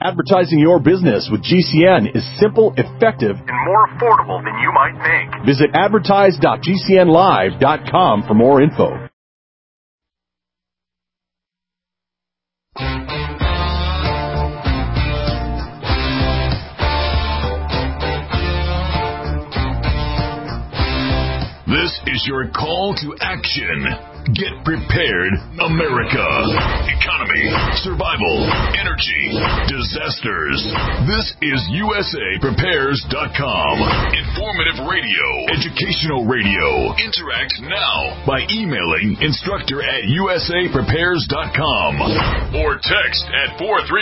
Advertising your business with GCN is simple, effective, and more affordable than you might think. Visit advertise.gcnlive.com for more info. This is your call to action. Get prepared, America. Economy, survival, energy, disasters. This is USAPrepares.com. Informative radio, educational radio. Interact now by emailing instructor@USAPrepares.com or text at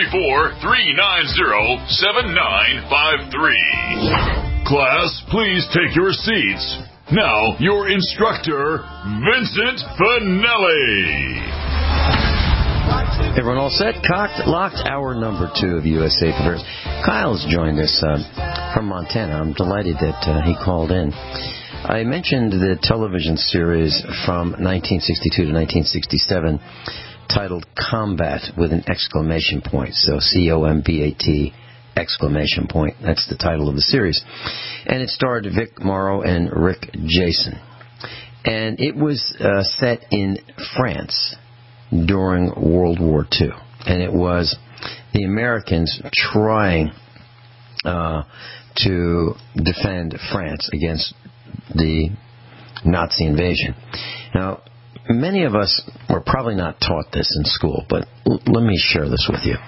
434-390-7953. Class, please take your seats. Now, your instructor, Vincent Finelli. Everyone all set? Cocked, locked, hour number 2 of USA Prepares. Kyle's joined us from Montana. I'm delighted that he called in. I mentioned the television series from 1962 to 1967 titled Combat with an exclamation point. So C-O-M-B-A-T exclamation point. That's the title of the series. And it starred Vic Morrow and Rick Jason. And it was set in France during World War II. And it was the Americans trying to defend France against the Nazi invasion. Now, many of us were probably not taught this in school, but let me share this with you.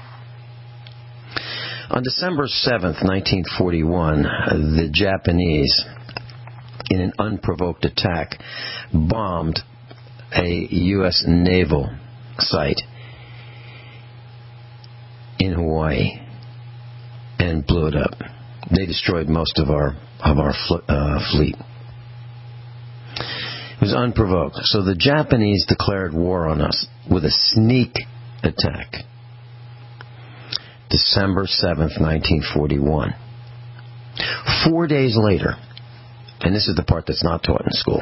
On December 7th, 1941, the Japanese, in an unprovoked attack, bombed a U.S. naval site in Hawaii and blew it up. They destroyed most of our fleet. It was unprovoked. So the Japanese declared war on us with a sneak attack. December 7th, 1941. 4 days later, and this is the part that's not taught in school,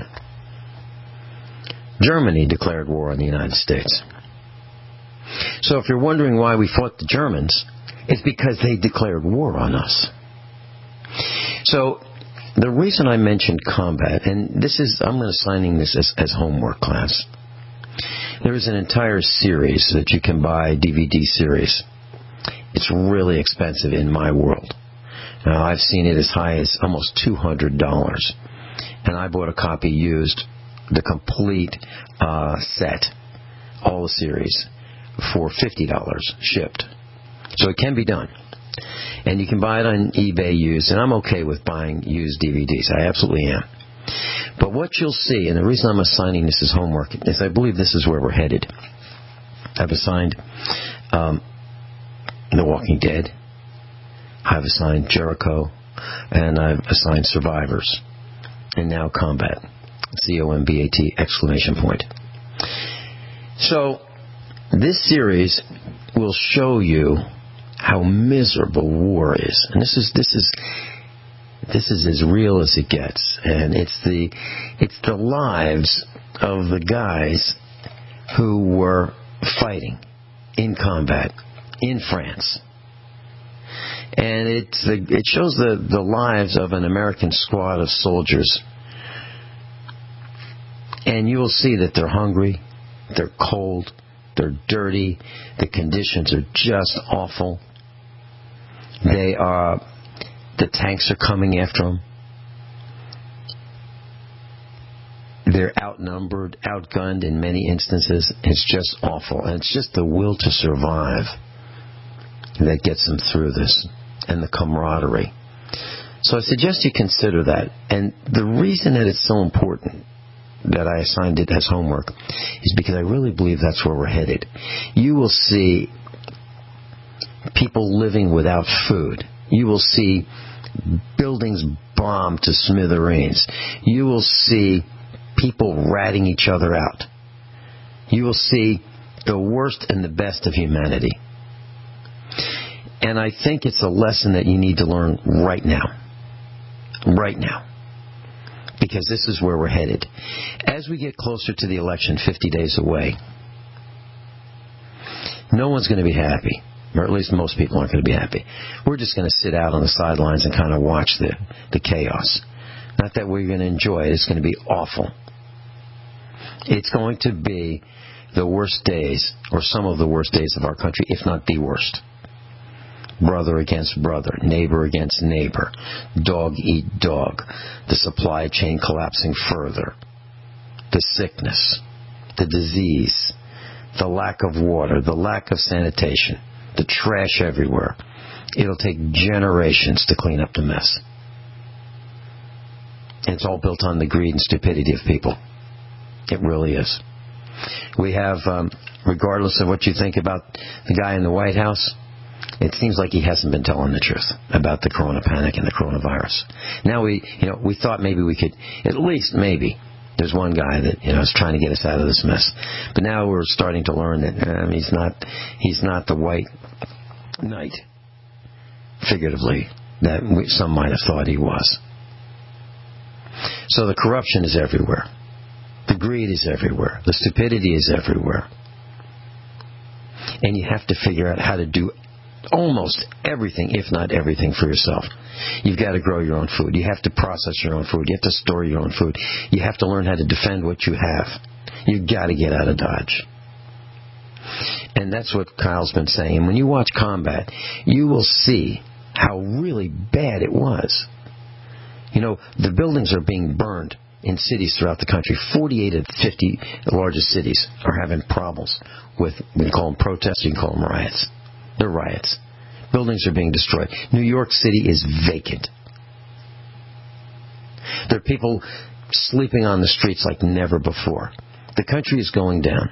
Germany declared war on the United States. So if you're wondering why we fought the Germans, it's because they declared war on us. So the reason I mentioned combat, and this is, I'm going to assigning this as homework class. There is an entire series that you can buy, DVD series. It's really expensive in my world. Now, I've seen it as high as almost $200. And I bought a copy used, the complete set, all the series, for $50 shipped. So it can be done. And you can buy it on eBay used, and I'm okay with buying used DVDs. I absolutely am. But what you'll see, and the reason I'm assigning this as homework, is I believe this is where we're headed. I've assigned The Walking Dead, I've assigned Jericho, and I've assigned Survivors, and now Combat. C-O-M-B-A-T exclamation point. So, this series will show you how miserable war is. And this is as real as it gets. And it's the lives of the guys who were fighting in combat in France. And it shows the lives of an American squad of soldiers. And you will see that they're hungry, they're cold, they're dirty, the conditions are just awful. The tanks are coming after them. They're outnumbered, outgunned in many instances. It's just awful. And it's just the will to survive that gets them through this, and the camaraderie. So I suggest you consider that. And the reason that it's so important that I assigned it as homework is because I really believe that's where we're headed. You will see people living without food. You will see buildings bombed to smithereens. You will see people ratting each other out. You will see the worst and the best of humanity. And I think it's a lesson that you need to learn right now. Right now. Because this is where we're headed. As we get closer to the election, 50 days away, no one's going to be happy. or at least most people aren't going to be happy. We're just going to sit out on the sidelines and kind of watch the chaos. Not that we're going to enjoy it. It's going to be awful. It's going to be the worst days, or some of the worst days of our country, if not the worst. Brother against brother, neighbor against neighbor, dog eat dog, the supply chain collapsing further, the sickness, the disease, the lack of water, the lack of sanitation, the trash everywhere. It'll take generations to clean up the mess. And it's all built on the greed and stupidity of people. It really is. We have, regardless of what you think about the guy in the White House, it seems like he hasn't been telling the truth about the corona panic and the coronavirus. Now we thought maybe we could, at least maybe, there's one guy that is trying to get us out of this mess. But now we're starting to learn that he's not the white knight, figuratively, that some might have thought he was. So the corruption is everywhere. The greed is everywhere. The stupidity is everywhere. And you have to figure out how to do almost everything, if not everything, for yourself. You've got to grow your own food. You have to process your own food. You have to store your own food. You have to learn how to defend what you have. You've got to get out of Dodge. And that's what Kyle's been saying. And when you watch combat, you will see how really bad it was. The buildings are being burned in cities throughout the country. 48 of the 50 largest cities are having problems with, we can call them protests, you can call them riots. They're riots. Buildings are being destroyed. New York City is vacant. There are people sleeping on the streets like never before. The country is going down.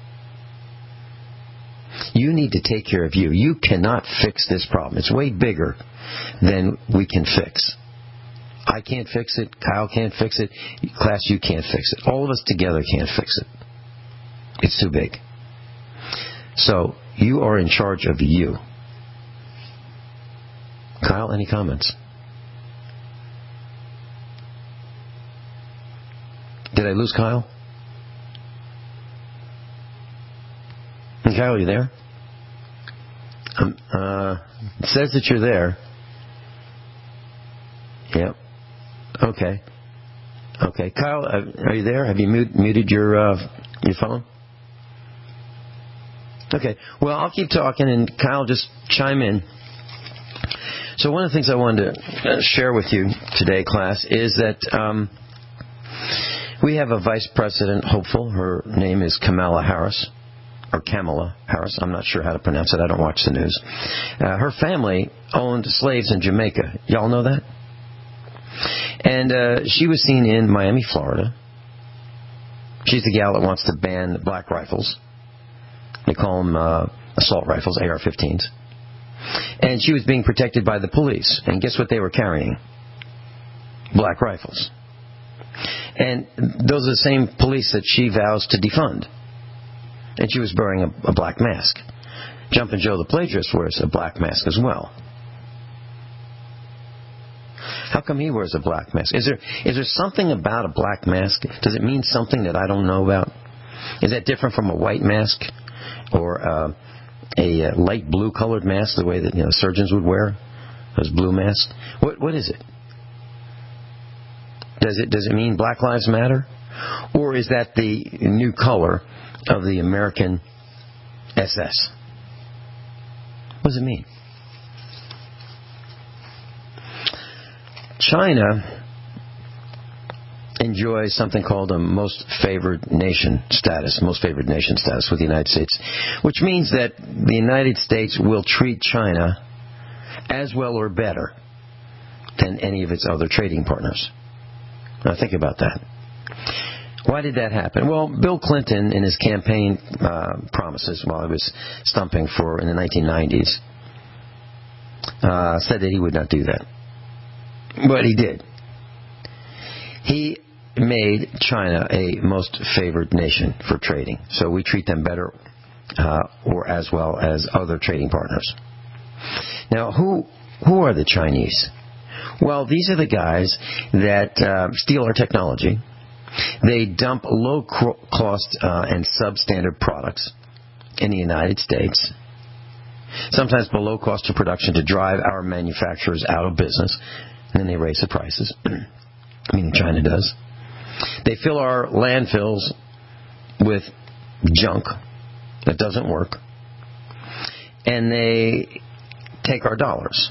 You need to take care of you. You cannot fix this problem. It's way bigger than we can fix. I can't fix it. Kyle can't fix it. Class, you can't fix it. All of us together can't fix it. It's too big. So, you are in charge of you. Kyle, any comments? Did I lose Kyle? Kyle, are you there? It says that you're there. Yep. Okay. Kyle, are you there? Have you muted your phone? Okay. Well, I'll keep talking, and Kyle, just chime in. So one of the things I wanted to share with you today, class, is that we have a vice president hopeful. Her name is Kamala Harris. Or Kamala Harris. I'm not sure how to pronounce it. I don't watch the news. Her family owned slaves in Jamaica. Y'all know that? And she was seen in Miami, Florida. She's the gal that wants to ban black rifles. They call them assault rifles, AR-15s. And she was being protected by the police. And guess what they were carrying? Black rifles. And those are the same police that she vows to defund. And she was wearing a black mask. Jumpin' Joe the plagiarist wears a black mask as well. How come he wears a black mask? Is there something about a black mask? Does it mean something that I don't know about? Is that different from a white mask? Or a light blue colored mask, the way that surgeons would wear those blue masks? What is it? Does it mean Black Lives Matter? Or is that the new color of the American SS? What does it mean? China enjoys something called a most favored nation status with the United States, which means that the United States will treat China as well or better than any of its other trading partners. Now think about that. Why did that happen? Well, Bill Clinton, in his campaign promises while he was stumping in the 1990s, said that he would not do that. But he did. He made China a most favored nation for trading. So we treat them better or as well as other trading partners. Now, who are the Chinese? Well, these are the guys that steal our technology. They dump low-cost and substandard products in the United States. sometimes below cost of production, to drive our manufacturers out of business. And then they raise the prices, meaning China does. They fill our landfills with junk that doesn't work. And they take our dollars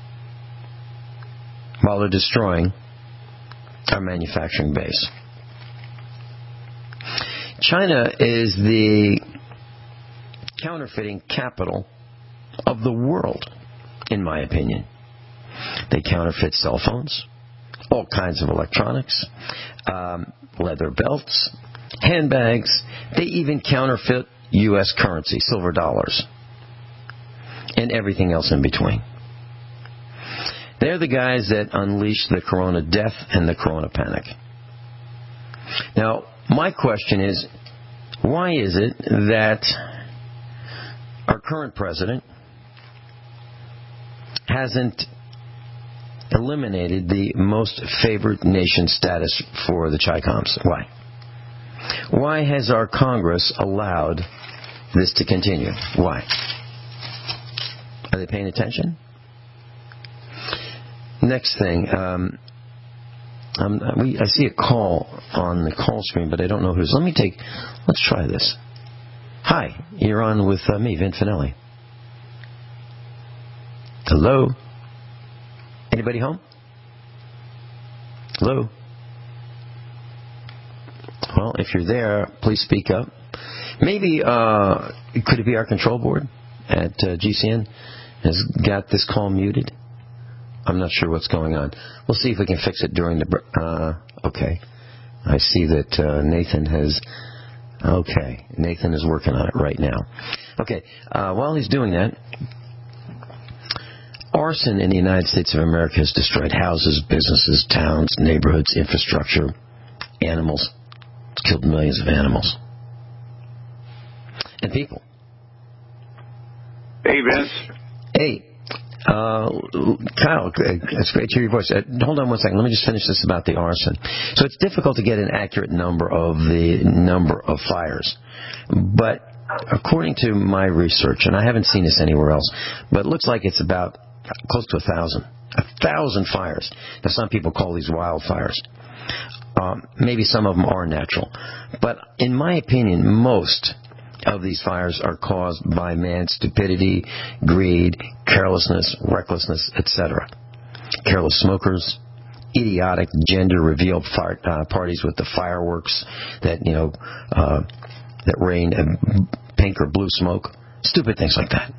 while they're destroying our manufacturing base. China is the counterfeiting capital of the world, in my opinion. They counterfeit cell phones, all kinds of electronics, leather belts, handbags. They even counterfeit U.S. currency, silver dollars, and everything else in between. They're the guys that unleash the corona death and the corona panic. Now, my question is, why is it that our current president hasn't eliminated the most favored nation status for the Chi-Coms? Why? Why has our Congress allowed this to continue? Why? Are they paying attention? Next thing, I see a call on the call screen, but I don't know who's. Let's try this. Hi, you're on with me, Vin Finelli. Hello? Anybody home? Hello? Well, if you're there, please speak up. Maybe, could it be our control board at GCN has got this call muted? I'm not sure what's going on. We'll see if we can fix it during the... okay. I see that Nathan has... Okay. Nathan is working on it right now. Okay. While he's doing that, arson in the United States of America has destroyed houses, businesses, towns, neighborhoods, infrastructure, animals. It's killed millions of animals. And people. Hey, Vince. Hey. Kyle, it's great to hear your voice. Hold on one second. Let me just finish this about the arson. So it's difficult to get an accurate number of the number of fires. But according to my research, and I haven't seen this anywhere else, but it looks like it's about close to 1,000. 1,000 fires. Now, some people call these wildfires. Maybe some of them are natural. But in my opinion, most of these fires are caused by man's stupidity, greed, carelessness, recklessness, etc. Careless smokers, idiotic gender reveal parties with the fireworks that that rain pink or blue smoke, stupid things like that.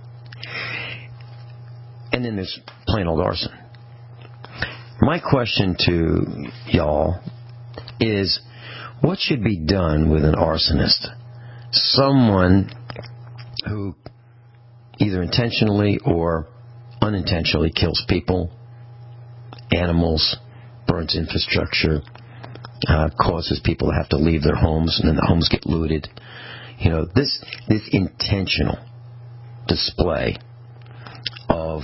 And then there's plain old arson. My question to y'all is, what should be done with an arsonist? Someone who either intentionally or unintentionally kills people, animals, burns infrastructure, causes people to have to leave their homes, and then the homes get looted. This intentional display of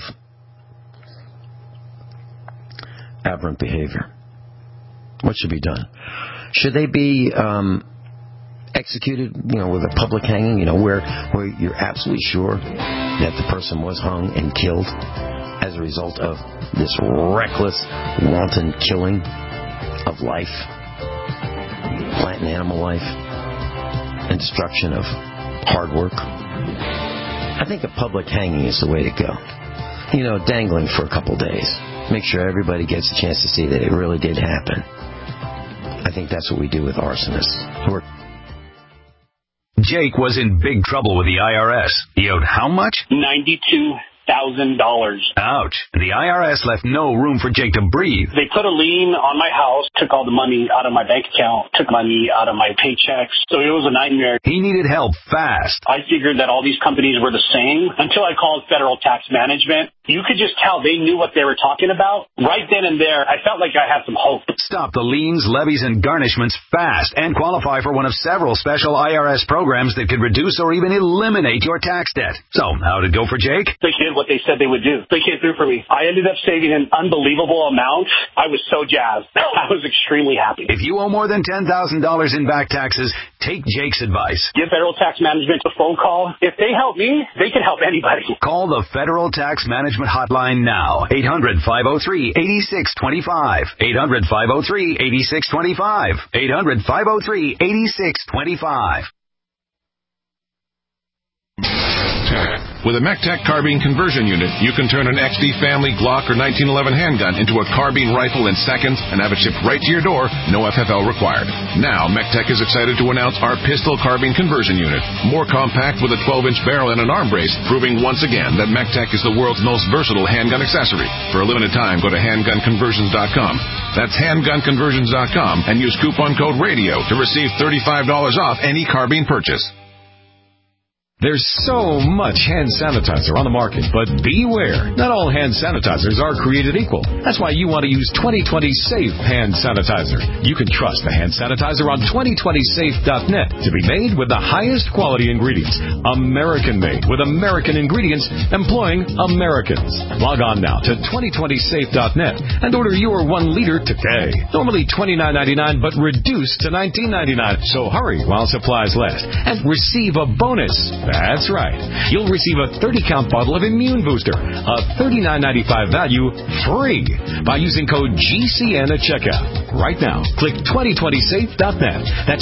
aberrant behavior. What should be done? Should they be executed, with a public hanging, where you're absolutely sure that the person was hung and killed as a result of this reckless, wanton killing of life, plant and animal life, and destruction of hard work? I think a public hanging is the way to go. Dangling for a couple days. Make sure everybody gets a chance to see that it really did happen. I think that's what we do with arsonists. Jake was in big trouble with the IRS. He owed how much? $92,000. Ouch. The IRS left no room for Jake to breathe. They put a lien on my house, took all the money out of my bank account, took money out of my paychecks. So it was a nightmare. He needed help fast. I figured that all these companies were the same until I called Federal Tax Management. You could just tell they knew what they were talking about. Right then and there, I felt like I had some hope. Stop the liens, levies, and garnishments fast and qualify for one of several special IRS programs that could reduce or even eliminate your tax debt. So, how'd it go for Jake? The kid what they said they would do. They came through for me. I ended up saving an unbelievable amount. I was so jazzed. I was extremely happy. If you owe more than $10,000 in back taxes, take Jake's advice. Give Federal Tax Management a phone call. If they help me, they can help anybody. Call the Federal Tax Management Hotline now. 800-503-8625. 800-503-8625. 800-503-8625. With a MECTEC carbine conversion unit, you can turn an XD family Glock or 1911 handgun into a carbine rifle in seconds and have it shipped right to your door, no FFL required. Now, MECTEC is excited to announce our pistol carbine conversion unit. More compact with a 12-inch barrel and an arm brace, proving once again that MECTEC is the world's most versatile handgun accessory. For a limited time, go to handgunconversions.com. That's handgunconversions.com and use coupon code RADIO to receive $35 off any carbine purchase. There's so much hand sanitizer on the market, but beware. Not all hand sanitizers are created equal. That's why you want to use 2020 Safe hand sanitizer. You can trust the hand sanitizer on 2020safe.net to be made with the highest quality ingredients. American-made with American ingredients employing Americans. Log on now to 2020safe.net and order your 1 liter today. Normally $29.99, but reduced to $19.99. So hurry while supplies last and receive a bonus. That's right. You'll receive a 30-count bottle of Immune Booster, a $39.95 value, free by using code GCN at checkout. Right now, click 2020safe.net. That's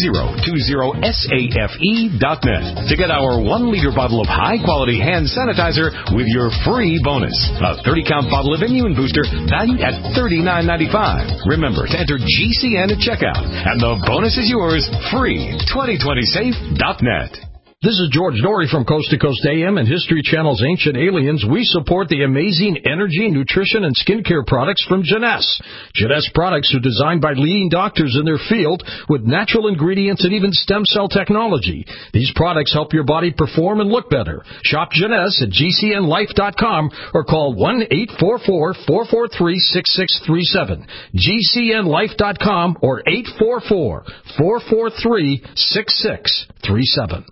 2020safe.net to get our 1-liter bottle of high-quality hand sanitizer with your free bonus. A 30-count bottle of Immune Booster valued at $39.95. Remember to enter GCN at checkout, and the bonus is yours, free. 2020safe.net. This is George Norrie from Coast to Coast AM and History Channel's Ancient Aliens. We support the amazing energy, nutrition, and skincare products from Jeunesse. Jeunesse products are designed by leading doctors in their field with natural ingredients and even stem cell technology. These products help your body perform and look better. Shop Jeunesse at GCNlife.com or call 1-844-443-6637. GCNlife.com or 844-443-6637.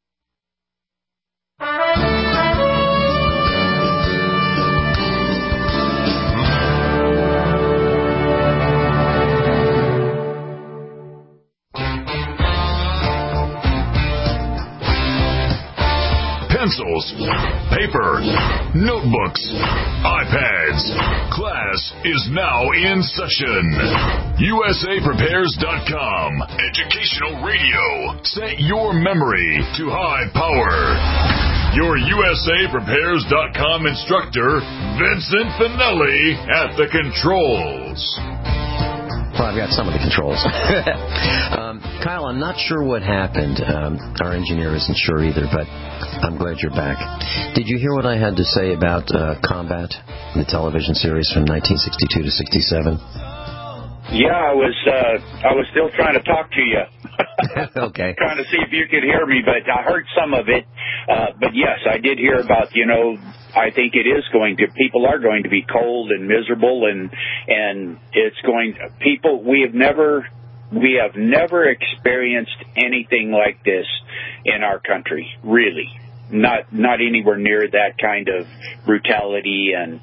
Pencils, paper, notebooks, iPads. Class is now in session. USAPrepares.com. Educational radio. Set your memory to high power. Your USAPrepares.com instructor, Vincent Finelli, at the controls. Well, I've got some of the controls. Kyle, I'm not sure what happened. Our engineer isn't sure either, but I'm glad you're back. Did you hear what I had to say about Combat, the television series from 1962 to 67? Yeah, I was still trying to talk to you. Okay. Trying to see if you could hear me, but I heard some of it. But yes, I did hear about, I think it is people are going to be cold and miserable, and it's we have never experienced anything like this in our country, really. Not anywhere near that kind of brutality, and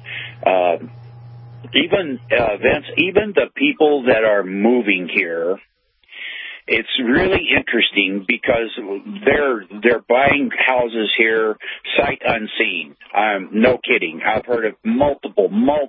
even Vince, even the people that are moving here, it's really interesting because they're buying houses here sight unseen. No kidding. I've heard of multiple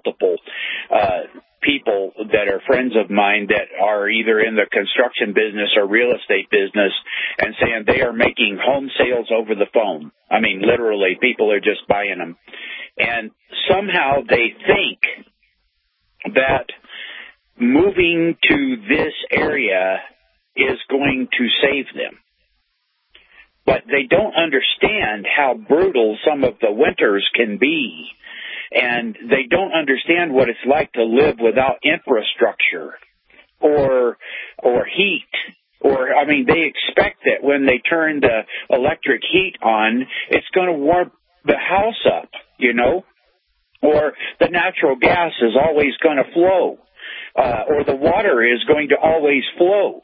people that are friends of mine that are either in the construction business or real estate business and saying they are making home sales over the phone. I mean, literally, people are just buying them. And somehow they think that moving to this area is going to save them. But they don't understand how brutal some of the winters can be. And they don't understand what it's like to live without infrastructure or heat. They expect that when they turn the electric heat on, it's going to warm the house up, or the natural gas is always going to flow, or the water is going to always flow.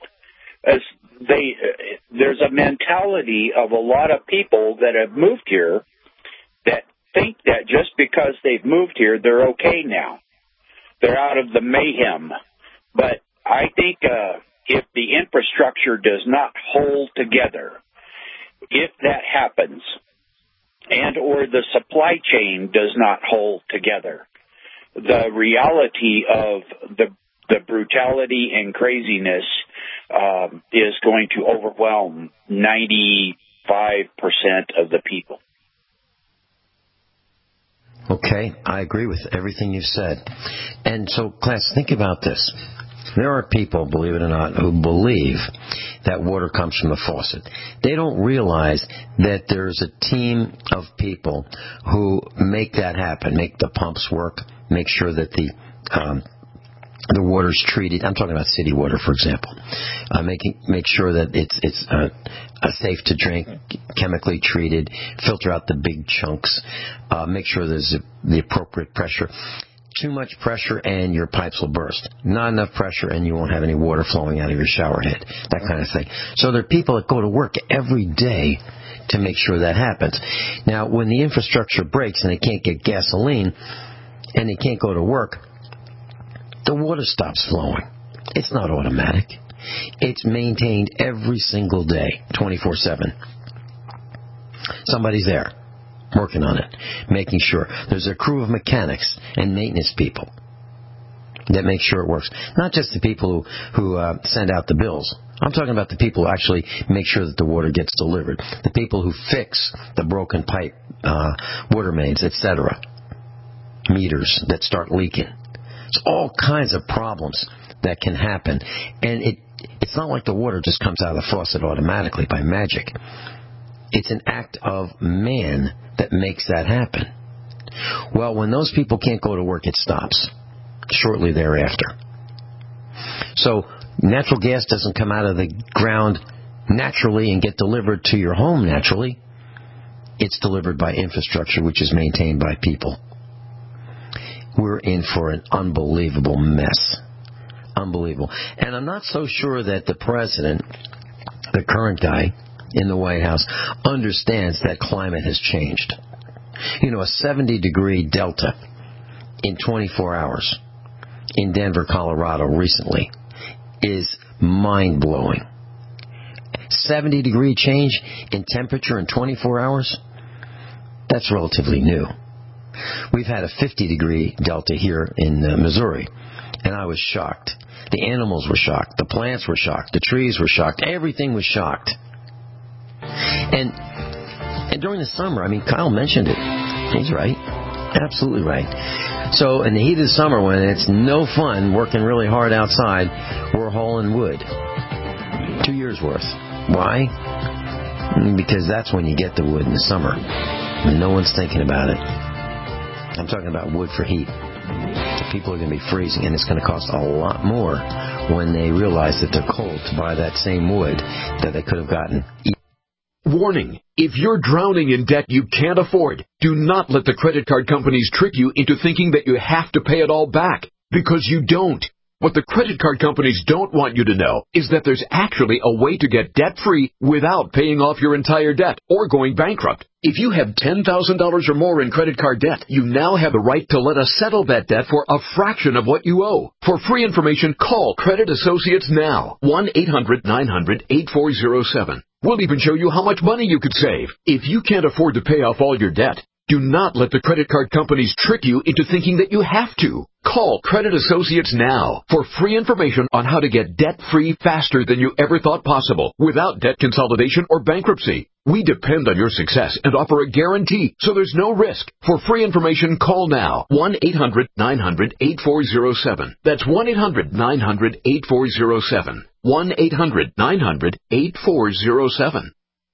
There's a mentality of a lot of people that have moved here that think that just because they've moved here, they're okay now. They're out of the mayhem. But I think if the infrastructure does not hold together, if that happens, and or the supply chain does not hold together, the reality of the brutality and craziness is going to overwhelm 95% of the people. Okay, I agree with everything you said. And so, class, think about this. There are people, believe it or not, who believe that water comes from the faucet. They don't realize that there's a team of people who make that happen, make the pumps work, make sure that the water's treated. I'm talking about city water, for example. Make sure that it's safe to drink, chemically treated, filter out the big chunks, make sure there's the appropriate pressure. Too much pressure and your pipes will burst. Not enough pressure and you won't have any water flowing out of your shower head. That kind of thing. So there are people that go to work every day to make sure that happens. Now, when the infrastructure breaks and they can't get gasoline and they can't go to work, the water stops flowing. It's not automatic. It's maintained every single day, 24/7. Somebody's there, working on it, making sure. There's a crew of mechanics and maintenance people that make sure it works. Not just the people who send out the bills. I'm talking about the people who actually make sure that the water gets delivered. The people who fix the broken pipe, water mains, etc. Meters that start leaking. It's all kinds of problems that can happen. And it's not like the water just comes out of the faucet automatically by magic. It's an act of man that makes that happen. Well, when those people can't go to work, it stops shortly thereafter. So natural gas doesn't come out of the ground naturally and get delivered to your home naturally. It's delivered by infrastructure, which is maintained by people. We're in for an unbelievable mess. Unbelievable. And I'm not so sure that the president, the current guy in the White House, understands that climate has changed. You know, a 70-degree delta in 24 hours in Denver, Colorado recently is mind-blowing. 70-degree change in temperature in 24 hours? That's relatively new. We've had a 50-degree delta here in Missouri, and I was shocked. The animals were shocked. The plants were shocked. The trees were shocked. Everything was shocked. And during the summer, I mean, Kyle mentioned it. He's right. Absolutely right. So in the heat of the summer, when it's no fun working really hard outside, we're hauling wood. 2 years worth. Why? Because that's when you get the wood in the summer. And no one's thinking about it. I'm talking about wood for heat. People are going to be freezing, and it's going to cost a lot more when they realize that they're cold to buy that same wood that they could have gotten. Warning, if you're drowning in debt you can't afford, do not let the credit card companies trick you into thinking that you have to pay it all back, because you don't. What the credit card companies don't want you to know is that there's actually a way to get debt-free without paying off your entire debt or going bankrupt. If you have $10,000 or more in credit card debt, you now have the right to let us settle that debt for a fraction of what you owe. For free information, call Credit Associates now. 1-800-900-8407. We'll even show you how much money you could save. If you can't afford to pay off all your debt, do not let the credit card companies trick you into thinking that you have to. Call Credit Associates now for free information on how to get debt-free faster than you ever thought possible without debt consolidation or bankruptcy. We depend on your success and offer a guarantee, so there's no risk. For free information, call now. 1-800-900-8407. That's 1-800-900-8407. 1-800-900-8407.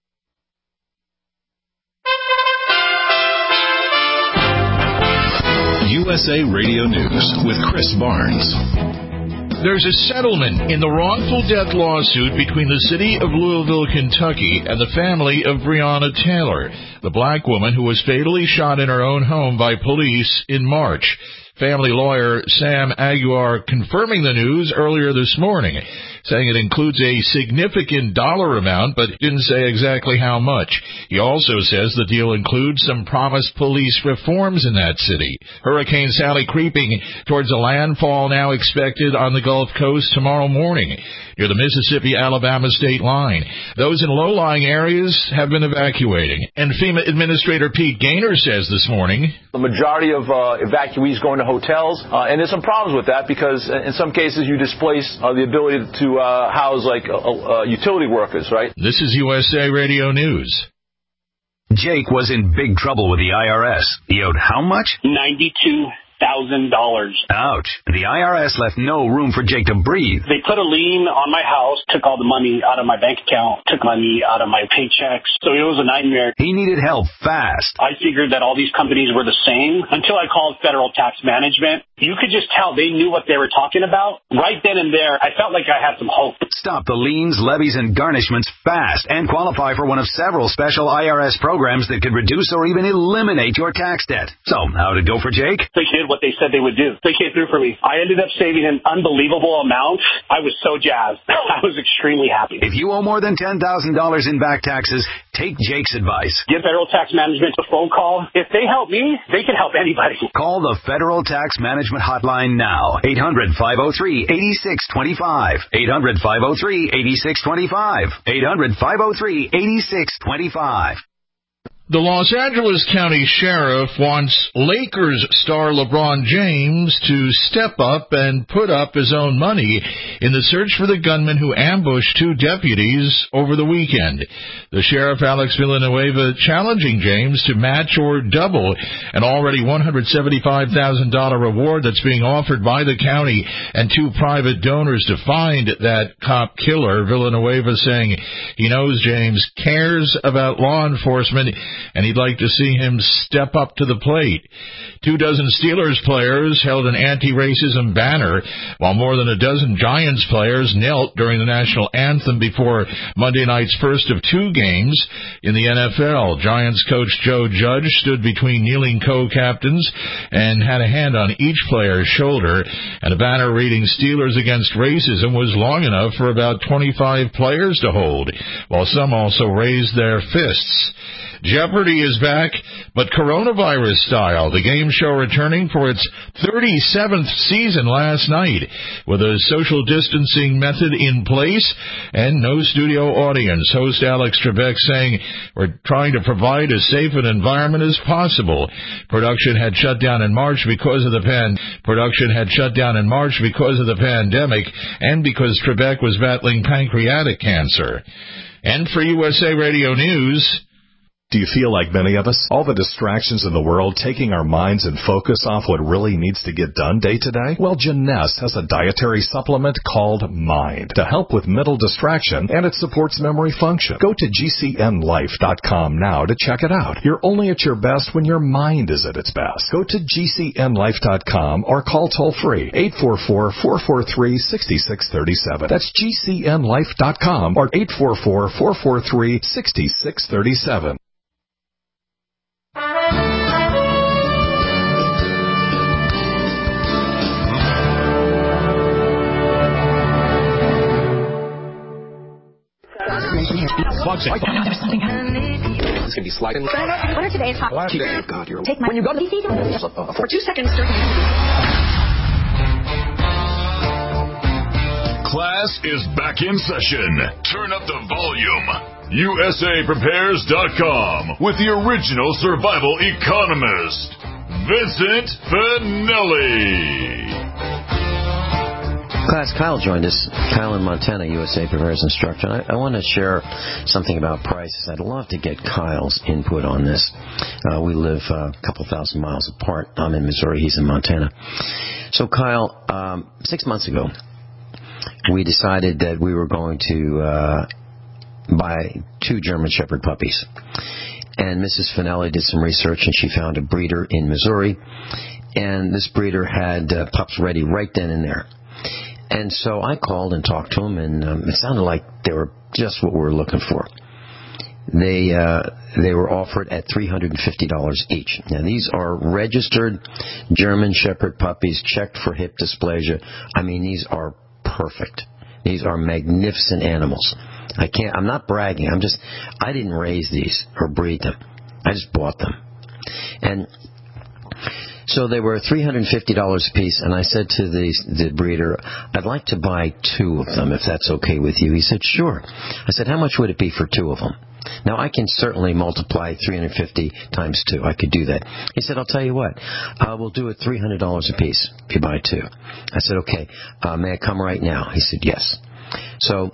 USA Radio News with Chris Barnes. There's a settlement in the wrongful death lawsuit between the city of Louisville, Kentucky, and the family of Breonna Taylor, the black woman who was fatally shot in her own home by police in March. Family lawyer Sam Aguiar confirming the news earlier this morning, saying it includes a significant dollar amount, but didn't say exactly how much. He also says the deal includes some promised police reforms in that city. Hurricane Sally creeping towards a landfall now expected on the Gulf Coast tomorrow morning near the Mississippi-Alabama state line. Those in low-lying areas have been evacuating. And FEMA Administrator Pete Gaynor says this morning, the majority of evacuees going to hotels, and there's some problems with that because in some cases you displace the ability to house like utility workers, right? This is USA Radio News. Jake was in big trouble with the IRS. He owed how much? $92,000. Ouch. The IRS left no room for Jake to breathe. They put a lien on my house, took all the money out of my bank account, took money out of my paychecks. So it was a nightmare. He needed help fast. I figured that all these companies were the same until I called Federal Tax Management. You could just tell they knew what they were talking about. Right then and there, I felt like I had some hope. Stop the liens, levies, and garnishments fast and qualify for one of several special IRS programs that could reduce or even eliminate your tax debt. So, how'd it go for Jake? They did what they said they would do. They came through for me. I ended up saving an unbelievable amount. I was so jazzed. I was extremely happy. If you owe more than $10,000 in back taxes, take Jake's advice. Give Federal Tax Management a phone call. If they help me, they can help anybody. Call the Federal Tax Management Hotline now. 800-503-8625. 800-503-8625. 800-503-8625. The Los Angeles County Sheriff wants Lakers star LeBron James to step up and put up his own money in the search for the gunman who ambushed two deputies over the weekend. The Sheriff, Alex Villanueva, challenging James to match or double an already $175,000 reward that's being offered by the county and two private donors to find that cop killer. Villanueva saying he knows James cares about law enforcement and he'd like to see him step up to the plate. 24 Steelers players held an anti-racism banner, while more than a dozen Giants players knelt during the national anthem before Monday night's first of two games in the NFL. Giants coach Joe Judge stood between kneeling co-captains and had a hand on each player's shoulder, and a banner reading Steelers against racism was long enough for about 25 players to hold, while some also raised their fists. Jeopardy is back, but coronavirus style. The game show returning for its 37th season last night, with a social distancing method in place and no studio audience. Host Alex Trebek saying, "We're trying to provide as safe an environment as possible." Production had shut down in March because of the pandemic, and because Trebek was battling pancreatic cancer. And for USA Radio News, do you feel like many of us? All the distractions in the world taking our minds and focus off what really needs to get done day to day? Well, Jeunesse has a dietary supplement called Mind to help with mental distraction, and it supports memory function. Go to GCNlife.com now to check it out. You're only at your best when your mind is at its best. Go to GCNlife.com or call toll-free 844-443-6637. That's GCNlife.com or 844-443-6637. There's something happening. This could be sliding. What are today's hot? God, you're... Take my... When you go to DC, for 2 seconds, Class is back in session. Turn up the volume. USAPrepares.com with the original survival economist, Vincent Finelli. Class, Kyle joined us. Kyle in Montana, USA Prepares instructor. I want to share something about prices. I'd love to get Kyle's input on this. We live a couple thousand miles apart. I'm in Missouri. He's in Montana. So, Kyle, 6 months ago, we decided that we were going to buy 2 German Shepherd puppies. And Mrs. Finelli did some research, and she found a breeder in Missouri. And this breeder had pups ready right then and there. And so I called and talked to him, and it sounded like they were just what we were looking for. They were offered at $350 each. Now, these are registered German Shepherd puppies, checked for hip dysplasia. I mean, these are perfect. These are magnificent animals. I'm not bragging. I didn't raise these or breed them. I just bought them. And so they were $350 a piece, and I said to the breeder, I'd like to buy 2 of them, if that's okay with you. He said, sure. I said, how much would it be for 2 of them? Now, I can certainly multiply 350 times 2. I could do that. He said, I'll tell you what. We'll do it $300 a piece if you buy 2. I said, okay. May I come right now? He said, yes. So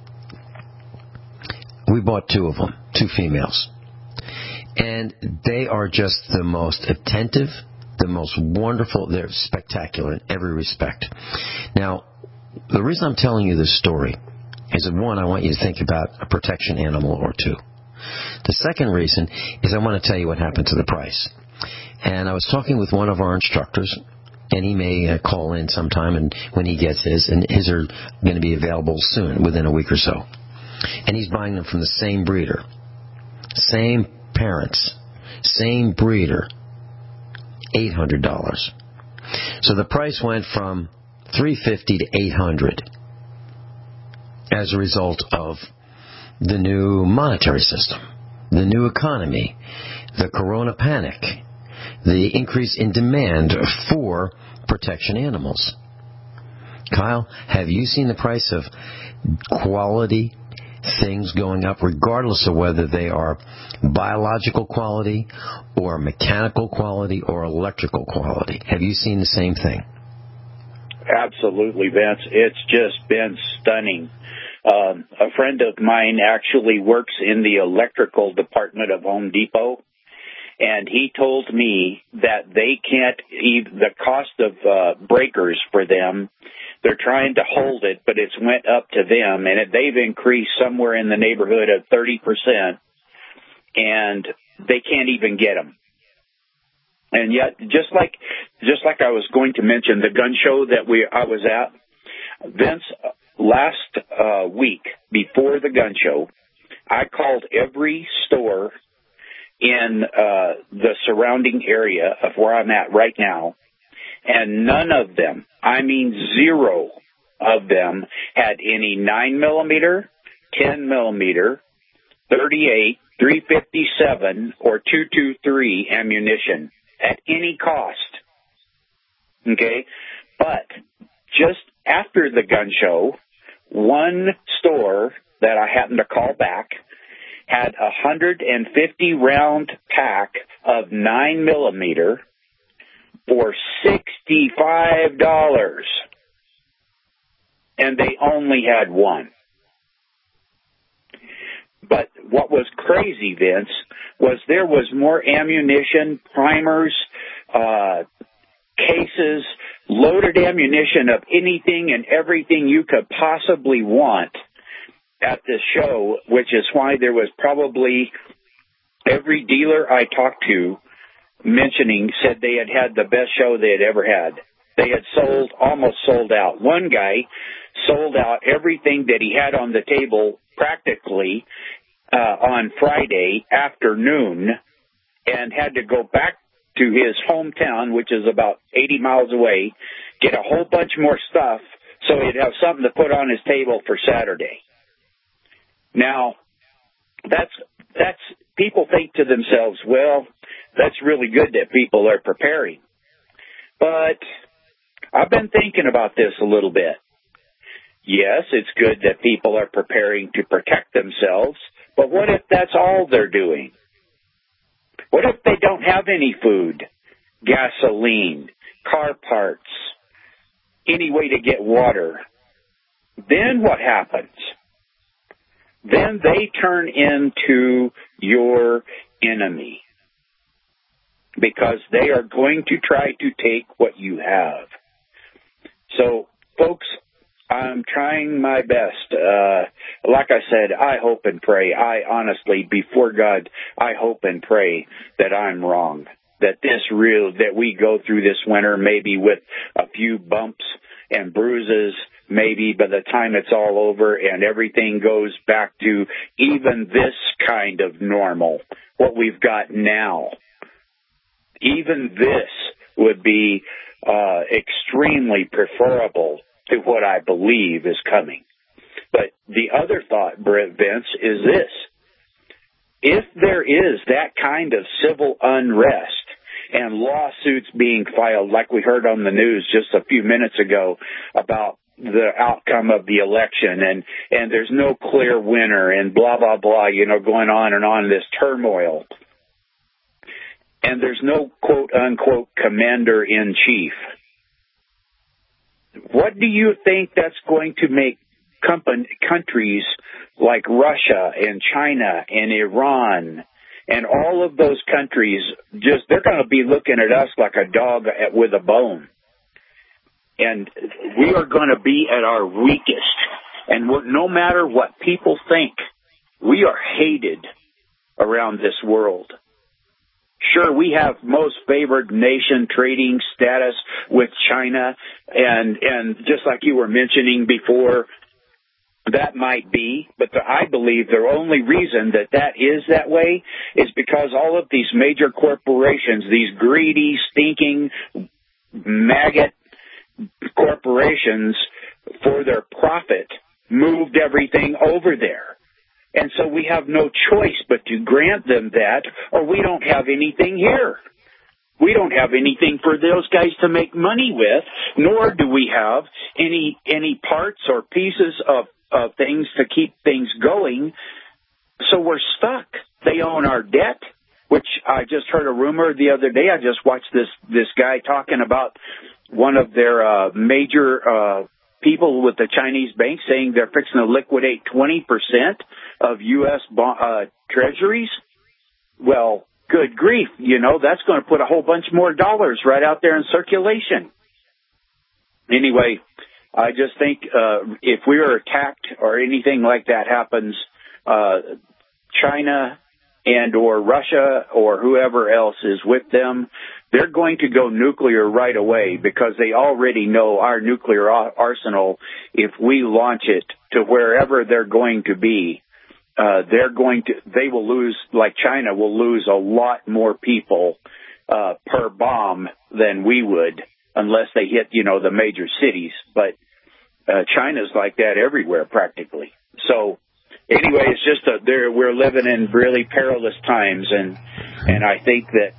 we bought 2 of them, 2 females. And they are just the most attentive, the most wonderful. They're spectacular in every respect. Now, the reason I'm telling you this story is that, 1, I want you to think about a protection animal or 2. The second reason is I want to tell you what happened to the price. And I was talking with one of our instructors, and he may call in sometime and when he gets his, and his are going to be available soon, within a week or so. And he's buying them from the same breeder, same parents, same breeder, $800. So the price went from $350 to $800 as a result of the new monetary system, the new economy, the corona panic, the increase in demand for protection animals. Kyle, have you seen the price of quality things going up, regardless of whether they are biological quality or mechanical quality or electrical quality? Have you seen the same thing? Absolutely, Vince. It's just been stunning. A friend of mine actually works in the electrical department of Home Depot, and he told me that they can't even, the cost of breakers for them, they're trying to hold it, but it's went up to them, and they've increased somewhere in the neighborhood of 30%, and they can't even get them. And yet, just like I was going to mention, the gun show that I was at, Vince, last week before the gun show, I called every store in the surrounding area of where I'm at right now, and none of them, I mean 0 of them, had any 9mm, 10mm, 38, 357, or 223 ammunition at any cost. Okay? But just after the gun show, one store that I happened to call back had a 150-round pack of 9mm for $65, and they only had one. But what was crazy, Vince, was there was more ammunition, primers, cases, loaded ammunition of anything and everything you could possibly want at this show, which is why there was probably every dealer I talked to mentioning said they had had the best show they had ever had. They had almost sold out. One guy sold out everything that he had on the table practically on Friday afternoon and had to go back to his hometown, which is about 80 miles away, get a whole bunch more stuff so he'd have something to put on his table for Saturday. Now, that's people think to themselves, well, that's really good that people are preparing. But I've been thinking about this a little bit. Yes, it's good that people are preparing to protect themselves, but what if that's all they're doing? What if they don't have any food, gasoline, car parts, any way to get water? Then what happens? Then they turn into your enemy because they are going to try to take what you have. So, folks, I'm trying my best. Like I said, I hope and pray. I honestly, before God, I hope and pray that I'm wrong. That we go through this winter maybe with a few bumps and bruises maybe by the time it's all over and everything goes back to even this kind of normal, what we've got now. Even this would be extremely preferable to what I believe is coming. But the other thought, Vince, is this. If there is that kind of civil unrest and lawsuits being filed, like we heard on the news just a few minutes ago about the outcome of the election, and there's no clear winner and blah, blah, blah, going on and on, this turmoil, and there's no quote-unquote commander-in-chief, what do you think that's going to make countries like Russia and China and Iran and all of those countries, they're going to be looking at us like a dog with a bone. And we are going to be at our weakest. And no matter what people think, we are hated around this world. Sure, we have most favored nation trading status with China, and just like you were mentioning before, that might be, but I believe the only reason that is that way is because all of these major corporations, these greedy, stinking, maggot corporations, for their profit, moved everything over there. And so we have no choice but to grant them that, or we don't have anything here. We don't have anything for those guys to make money with, nor do we have any parts or pieces of things to keep things going. So we're stuck. They own our debt, which I just heard a rumor the other day. I just watched this guy talking about one of their major people with the Chinese bank saying they're fixing to liquidate 20% of U.S. treasuries. Well, good grief, that's going to put a whole bunch more dollars right out there in circulation. Anyway, I just think if we are attacked or anything like that happens, China and or Russia or whoever else is with them, they're going to go nuclear right away because they already know our nuclear arsenal. If we launch it to wherever they're going to be, they will lose, like China will lose a lot more people per bomb than we would unless they hit, the major cities. But China's like that everywhere practically. So anyway, it's just we're living in really perilous times, and I think that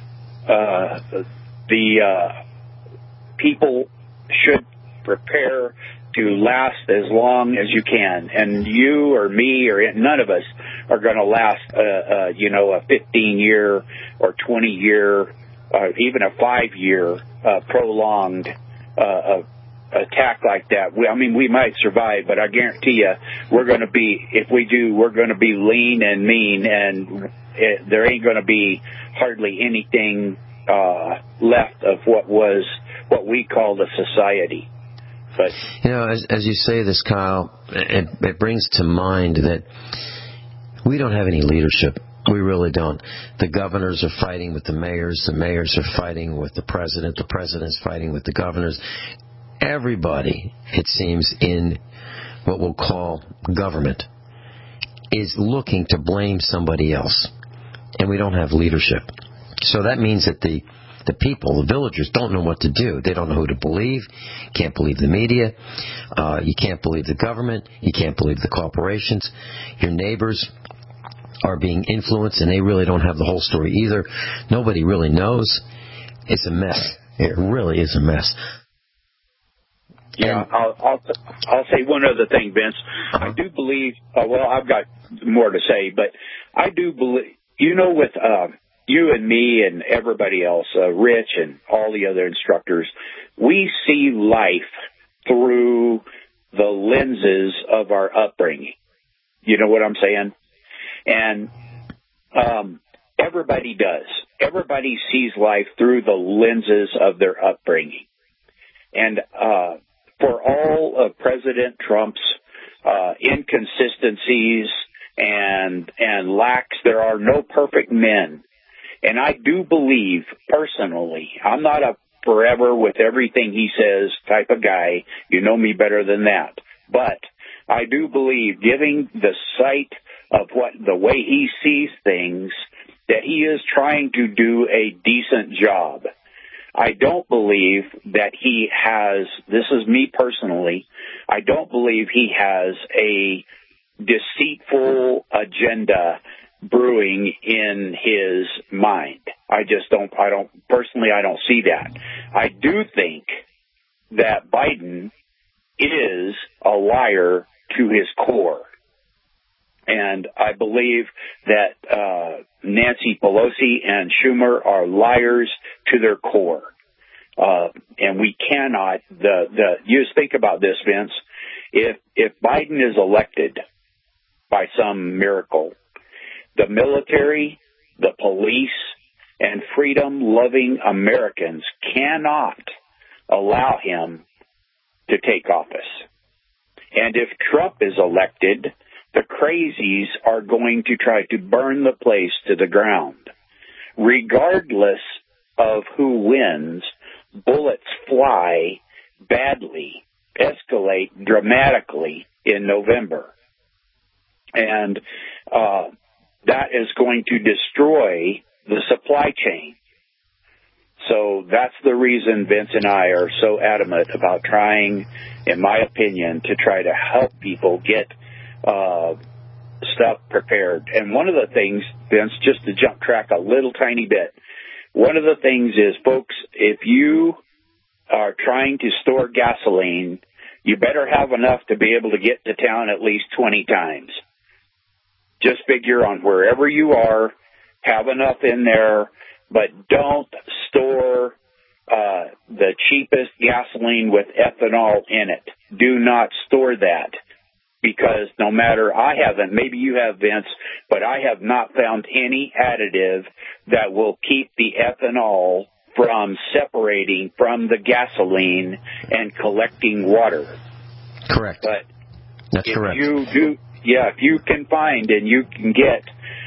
the people should prepare to last as long as you can. And you or me or none of us are going to last, a 15-year or 20-year, even a 5-year prolonged attack like that. We might survive, but I guarantee you we're going to be, if we do, we're going to be lean and mean, and there ain't going to be hardly anything left of what we call the society. But as you say this, Kyle, it brings to mind that we don't have any leadership. We really don't. The governors are fighting with the mayors are fighting with the president's fighting with the governors. Everybody, it seems, in what we'll call government is looking to blame somebody else. And we don't have leadership. So that means that the people, the villagers, don't know what to do. They don't know who to believe. Can't believe the media. You can't believe the government. You can't believe the corporations. Your neighbors are being influenced, and they really don't have the whole story either. Nobody really knows. It's a mess. It really is a mess. Yeah, I'll say one other thing, Vince. I do believe, I've got more to say, but I do believe, with you and me and everybody else, Rich and all the other instructors, we see life through the lenses of our upbringing. You know what I'm saying? And everybody does. Everybody sees life through the lenses of their upbringing. And for all of President Trump's inconsistencies and lacks, there are no perfect men. And I do believe, personally, I'm not a forever with everything he says type of guy. You know me better than that. But I do believe, giving the sight of the way he sees things, that he is trying to do a decent job. I don't believe that he has, this is me personally, I don't believe he has a deceitful agenda brewing in his mind. I don't see that. I do think that Biden is a liar to his core. And I believe that Nancy Pelosi and Schumer are liars to their core. And we cannot, you just think about this, Vince. If Biden is elected by some miracle, the military, the police, and freedom-loving Americans cannot allow him to take office. And if Trump is elected, the crazies are going to try to burn the place to the ground. Regardless of who wins, bullets fly badly, escalate dramatically in November. And that is going to destroy the supply chain. So that's the reason Vince and I are so adamant about trying, in my opinion, to try to help people get stuff prepared. And one of the things, Vince, just to jump track a little tiny bit, one of the things is, folks, if you are trying to store gasoline, you better have enough to be able to get to town at least 20 times. Just figure on wherever you are, have enough in there, but don't store the cheapest gasoline with ethanol in it. Do not store that, because no matter, maybe you have, Vince, but I have not found any additive that will keep the ethanol from separating from the gasoline and collecting water. Correct. But that's correct. If you can find and you can get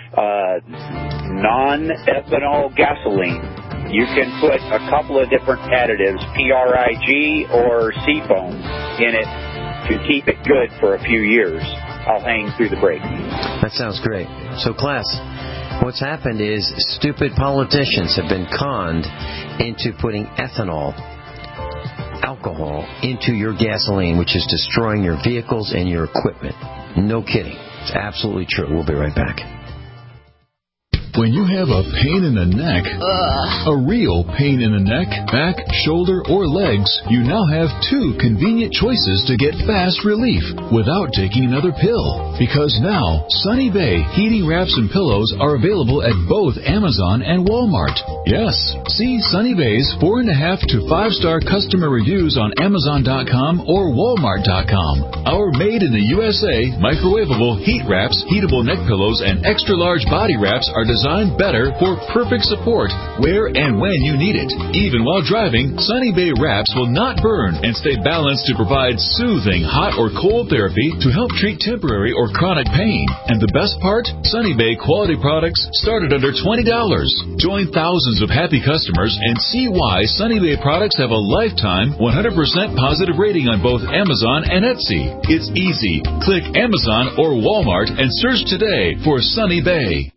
non-ethanol gasoline, you can put a couple of different additives, PRIG or Seafoam, in it to keep it good for a few years. I'll hang through the break. That sounds great. So, class, what's happened is stupid politicians have been conned into putting alcohol into your gasoline, which is destroying your vehicles and your equipment. No kidding. It's absolutely true. We'll be right back. When you have a pain in the neck, a real pain in the neck, back, shoulder, or legs, you now have two convenient choices to get fast relief without taking another pill. Because now, Sunny Bay heating wraps and pillows are available at both Amazon and Walmart. Yes, see Sunny Bay's 4.5 to 5-star customer reviews on Amazon.com or Walmart.com. Our made in the USA microwavable heat wraps, heatable neck pillows, and extra large body wraps are designed better for perfect support where and when you need it. Even while driving, Sunny Bay wraps will not burn and stay balanced to provide soothing hot or cold therapy to help treat temporary or chronic pain. And the best part? Sunny Bay quality products start at under $20. Join thousands of happy customers and see why Sunny Bay products have a lifetime 100% positive rating on both Amazon and Etsy. It's easy. Click Amazon or Walmart and search today for Sunny Bay.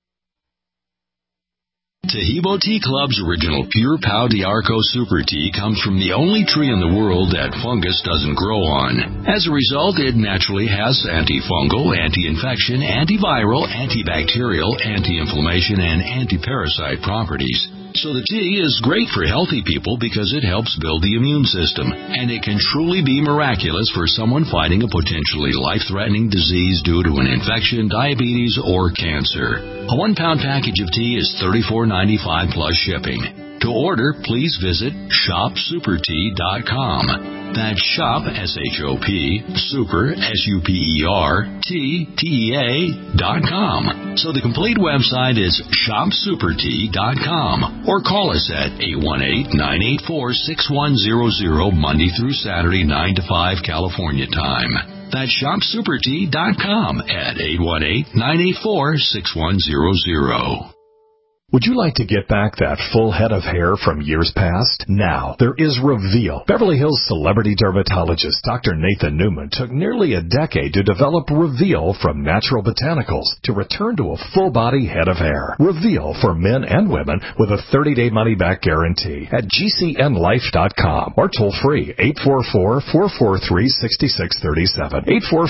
Taheebo Tea Club's original Pure Pau d'Arco Super Tea comes from the only tree in the world that fungus doesn't grow on. As a result, it naturally has antifungal, anti-infection, antiviral, antibacterial, anti-inflammation, and anti-parasite properties. So the tea is great for healthy people because it helps build the immune system, and it can truly be miraculous for someone fighting a potentially life-threatening disease due to an infection, diabetes, or cancer. A 1-pound package of tea is $34.95 plus shipping. To order, please visit shopsupertea.com. That's shop, S-H-O-P, super, S-U-P-E-R, T-T-E-A.com. So the complete website is shopsupertea.com, or call us at 818-984-6100 Monday through Saturday, 9 to 5 California time. That's shopsupertea.com at 818-984-6100. Would you like to get back that full head of hair from years past? Now, there is Reveal. Beverly Hills celebrity dermatologist Dr. Nathan Newman took nearly a decade to develop Reveal from natural botanicals to return to a full-body head of hair. Reveal for men and women with a 30-day money-back guarantee at GCNlife.com or toll-free 844-443-6637.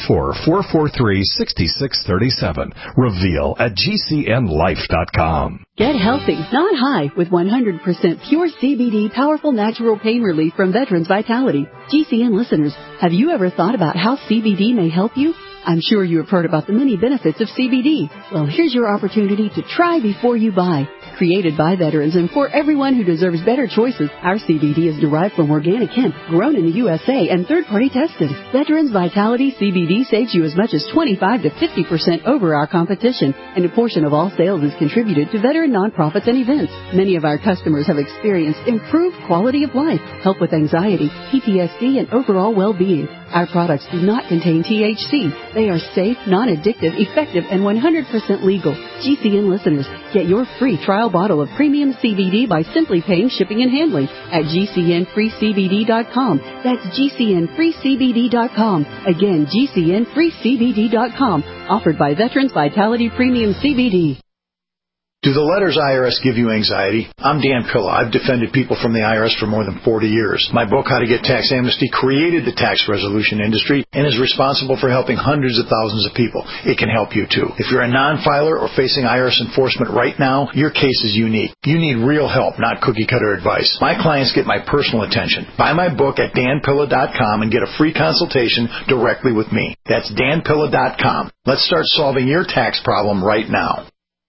844-443-6637. Reveal at GCNlife.com. Get healthy, not high, with 100% pure CBD powerful natural pain relief from Veterans Vitality. GCN listeners, have you ever thought about how CBD may help you? I'm sure you have heard about the many benefits of CBD. Well, here's your opportunity to try before you buy. Created by veterans and for everyone who deserves better choices, our CBD is derived from organic hemp, grown in the USA and third-party tested. Veterans Vitality CBD saves you as much as 25 to 50% over our competition, and a portion of all sales is contributed to veteran nonprofits and events. Many of our customers have experienced improved quality of life, help with anxiety, PTSD, and overall well-being. Our products do not contain THC. They are safe, non-addictive, effective, and 100% legal. GCN listeners, get your free trial bottle of premium CBD by simply paying shipping and handling at GCNFreeCBD.com. That's GCNFreeCBD.com. Again, GCNFreeCBD.com. Offered by Veterans Vitality Premium CBD. Do the letters IRS give you anxiety? I'm Dan Pilla. I've defended people from the IRS for more than 40 years. My book, How to Get Tax Amnesty, created the tax resolution industry and is responsible for helping hundreds of thousands of people. It can help you, too. If you're a non-filer or facing IRS enforcement right now, your case is unique. You need real help, not cookie-cutter advice. My clients get my personal attention. Buy my book at danpilla.com and get a free consultation directly with me. That's danpilla.com. Let's start solving your tax problem right now.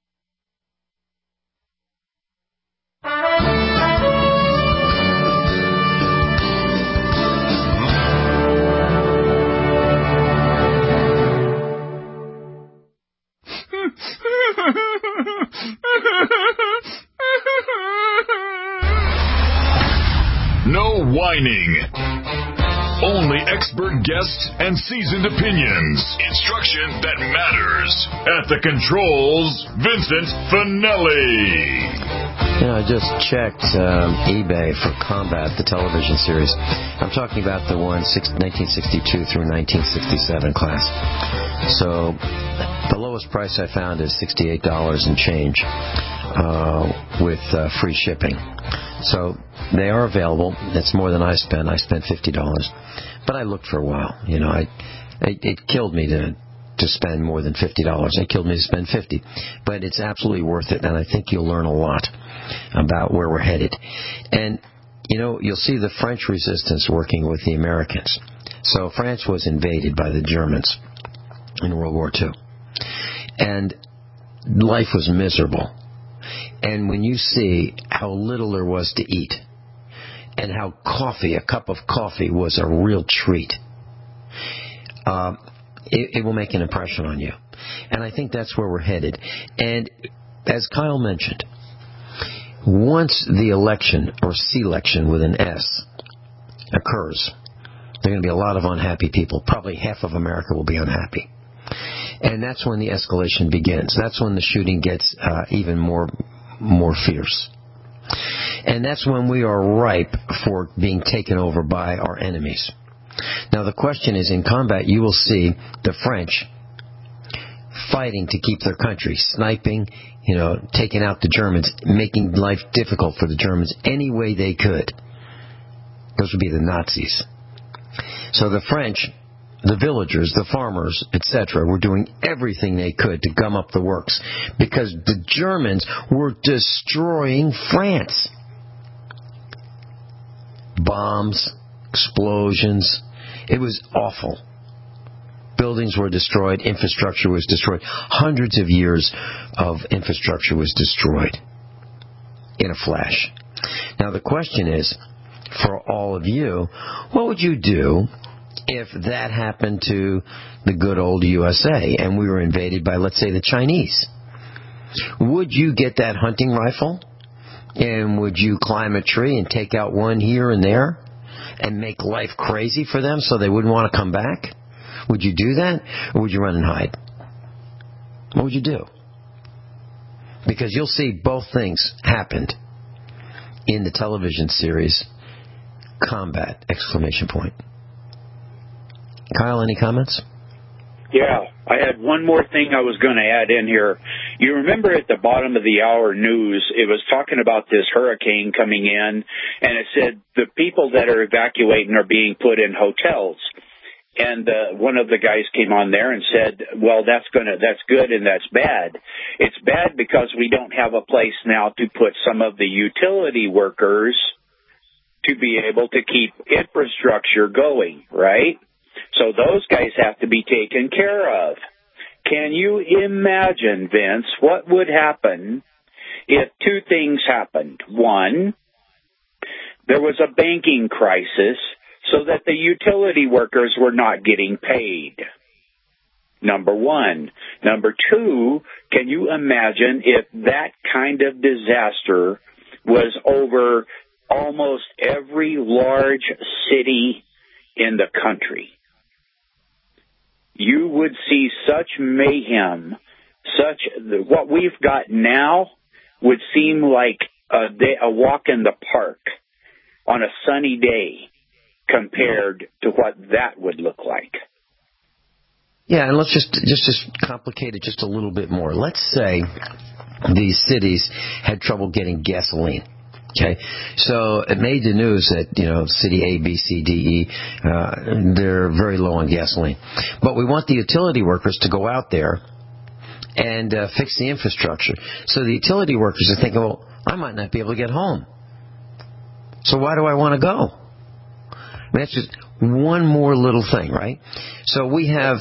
No whining. Only expert guests and seasoned opinions. Instruction that matters. At the controls, Vincent Finelli. You know, I just checked eBay for Combat, the television series. I'm talking about the one 1962 through 1967 class. So the lowest price I found is $68 and change with free shipping. So they are available. It's more than I spent. I spent $50. But I looked for a while. You know, it killed me to spend more than $50. It killed me to spend $50. But it's absolutely worth it, and I think you'll learn a lot about where we're headed. And, you know, you'll see the French resistance working with the Americans. So France was invaded by the Germans in World War II. And life was miserable. And when you see how little there was to eat and how a cup of coffee was a real treat, it will make an impression on you. And I think that's where we're headed. And as Kyle mentioned, once the election, or selection with an S, occurs, there are going to be a lot of unhappy people. Probably half of America will be unhappy. And that's when the escalation begins. That's when the shooting gets even more fierce. And that's when we are ripe for being taken over by our enemies. Now the question is, in combat, you will see the French fighting to keep their country, sniping, taking out the Germans, making life difficult for the Germans any way they could. Those would be the Nazis. So the French, the villagers, the farmers, etc., were doing everything they could to gum up the works because the Germans were destroying France. Bombs, explosions. It was awful. Buildings were destroyed. Infrastructure was destroyed. Hundreds of years of infrastructure was destroyed in a flash. Now the question is, for all of you, what would you do if that happened to the good old USA and we were invaded by, let's say, the Chinese? Would you get that hunting rifle? And would you climb a tree and take out one here and there and make life crazy for them so they wouldn't want to come back? Would you do that? Or would you run and hide? What would you do? Because you'll see both things happened in the television series Combat! ! Kyle, any comments? Yeah, I had one more thing I was going to add in here. You remember at the bottom of the hour news, it was talking about this hurricane coming in, and it said the people that are evacuating are being put in hotels. And one of the guys came on there and said, well, that's good and that's bad. It's bad because we don't have a place now to put some of the utility workers to be able to keep infrastructure going, right? So those guys have to be taken care of. Can you imagine, Vince, what would happen if two things happened? One, there was a banking crisis so that the utility workers were not getting paid. Number one. Number two, can you imagine if that kind of disaster was over almost every large city in the country? You would see such mayhem, what we've got now would seem like a walk in the park on a sunny day compared to what that would look like. Yeah, and let's just complicate it just a little bit more. Let's say these cities had trouble getting gasoline. Okay, so it made the news that, city A, B, C, D, E, they're very low on gasoline. But we want the utility workers to go out there and fix the infrastructure. So the utility workers are thinking, well, I might not be able to get home. So why do I want to go? I mean, that's just one more little thing, right? So we have...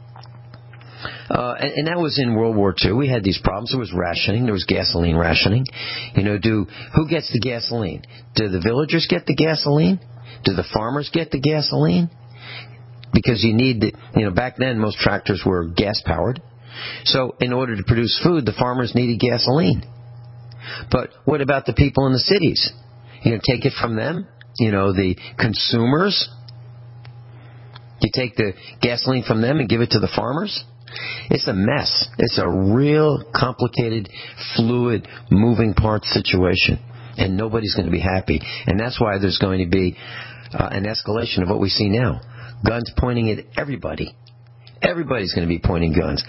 and that was in World War II. We had these problems. There was rationing. There was gasoline rationing. Who gets the gasoline? Do the villagers get the gasoline? Do the farmers get the gasoline? Because you need back then most tractors were gas powered. So in order to produce food, the farmers needed gasoline. But what about the people in the cities? Take it from them? The consumers? You take the gasoline from them and give it to the farmers? It's a mess. It's a real complicated, fluid, moving part situation. And nobody's going to be happy. And that's why there's going to be an escalation of what we see now. Guns pointing at everybody. Everybody's going to be pointing guns.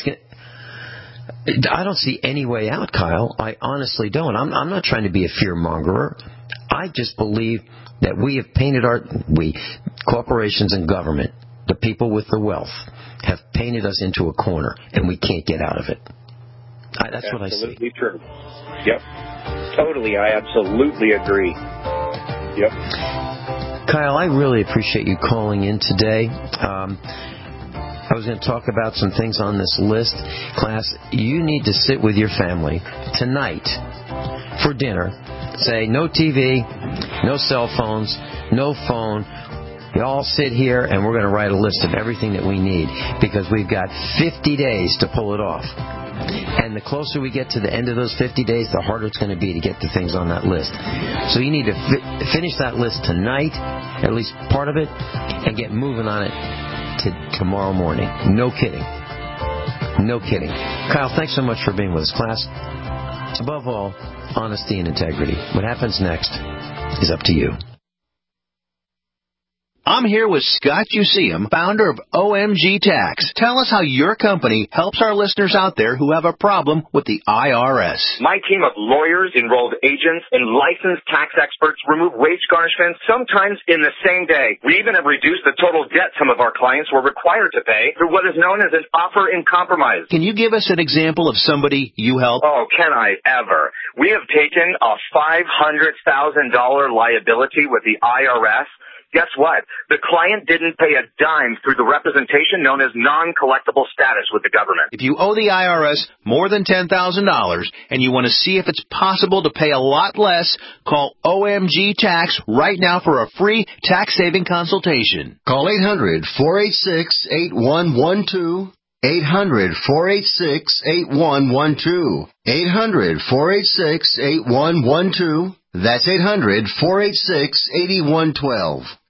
I don't see any way out, Kyle. I honestly don't. I'm not trying to be a fear-mongerer. I just believe that we have painted corporations and government, the people with the wealth, have painted us into a corner, and we can't get out of it. That's what I see. Absolutely true. Yep. Totally. I absolutely agree. Yep. Kyle, I really appreciate you calling in today. I was going to talk about some things on this list. Class, you need to sit with your family tonight for dinner. Say, no TV, no cell phones, no phone. You all sit here, and we're going to write a list of everything that we need, because we've got 50 days to pull it off. And the closer we get to the end of those 50 days, the harder it's going to be to get the things on that list. So you need to finish that list tonight, at least part of it, and get moving on it to tomorrow morning. No kidding. No kidding. Kyle, thanks so much for being with us, class. Above all, honesty and integrity. What happens next is up to you. I'm here with Scott Useum, founder of OMG Tax. Tell us how your company helps our listeners out there who have a problem with the IRS. My team of lawyers, enrolled agents, and licensed tax experts remove wage garnishments sometimes in the same day. We even have reduced the total debt some of our clients were required to pay through what is known as an offer in compromise. Can you give us an example of somebody you help? Oh, can I ever? We have taken a $500,000 liability with the IRS. Guess what? The client didn't pay a dime through the representation known as non-collectible status with the government. If you owe the IRS more than $10,000 and you want to see if it's possible to pay a lot less, call OMG Tax right now for a free tax-saving consultation. Call 800-486-8112. 800-486-8112. 800-486-8112. That's 800-486-8112.